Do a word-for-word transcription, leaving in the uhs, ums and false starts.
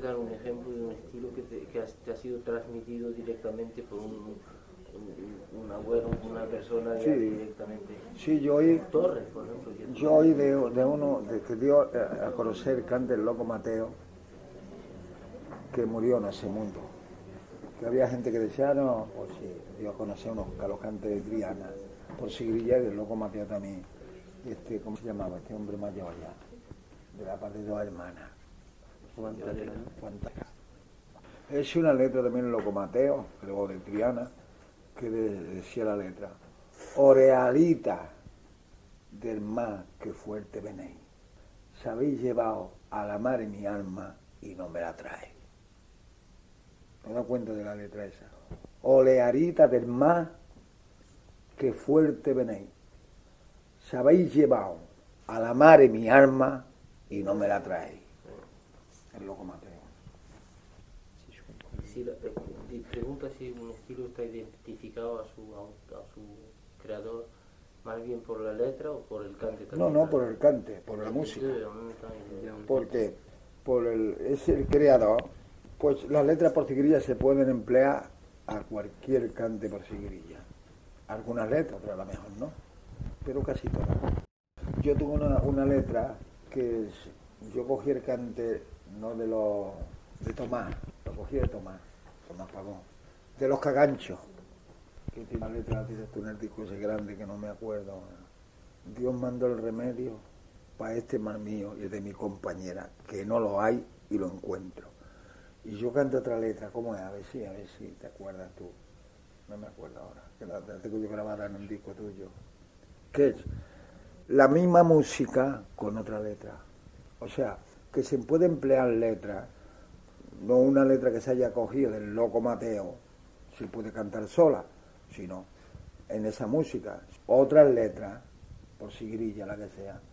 puedes dar un ejemplo de un estilo que te, que has- te ha sido transmitido directamente por un, un, un abuelo, una persona ya Sí. directamente? Sí, yo oí, Torres, por ejemplo. que- yo oí de, de uno de que dio a a conocer el cante del Loco Mateo, que murió en ese mundo. Que había gente que decía, no, pues sí, dio a conocer unos calocantes de Triana, por Sigrilla y el Loco Mateo también. Este, ¿cómo se llamaba? Este hombre mayor ya, de la parte de dos hermanas. Juan Talera, ¿no? Juan Talera. Es una letra también el Loco Mateo, luego de Triana, que de- decía la letra: Orealita del mar que fuerte venéis, se habéis llevado a la mar en mi alma y no me la trae. ¿No da cuenta de la letra esa? Olearita del mar que fuerte venéis, se habéis llevado a la mar en mi alma y no me la traéis. El Loco Mateo. Y si la, eh, di- pregunta si un estilo está identificado a su, a, a su creador más bien por la letra o por el cante No, también. no, por el cante, por la Sí, música. a mí me está bien. Porque por el, es el creador, pues las letras por sigrilla se pueden emplear a cualquier cante por sigrilla. Algunas letras, otras a lo mejor no, pero casi todas. Yo tuve una, una letra que es- yo cogí el cante, no de los de Tomás, lo cogí de Tomás, Tomás Pavón, de los Caganchos, que tiene una letra, dices tú, en el disco ese grande que no me acuerdo. Dios mandó el remedio para este mal mío y de mi compañera, que no lo hay y lo encuentro. Y yo canto otra letra, ¿cómo es? A ver si, a ver si te acuerdas tú. No me acuerdo ahora, que la, la tengo yo grabada en un disco tuyo. Que es la misma música con otra letra. O sea, que se puede emplear letras, no una letra que se haya cogido del Loco Mateo, se puede cantar sola, sino en esa música. Otras letras, por sigrilla, la que sea,